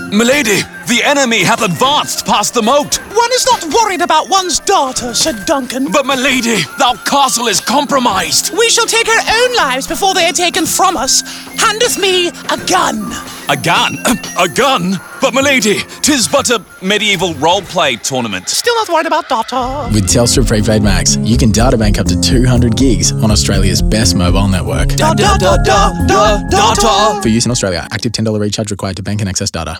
Milady, the enemy hath advanced past the moat. One is not worried about one's daughter, said Duncan. But, milady, thou castle is compromised. We shall take our own lives before they are taken from us. Handeth me a gun. A gun? A gun? But, milady, 'tis but a medieval role-play tournament. Still not worried about daughter. With Telstra Prepaid Max, you can data bank up to 200 gigs on Australia's best mobile network. Data. For use in Australia, active $10 recharge required to bank and access data.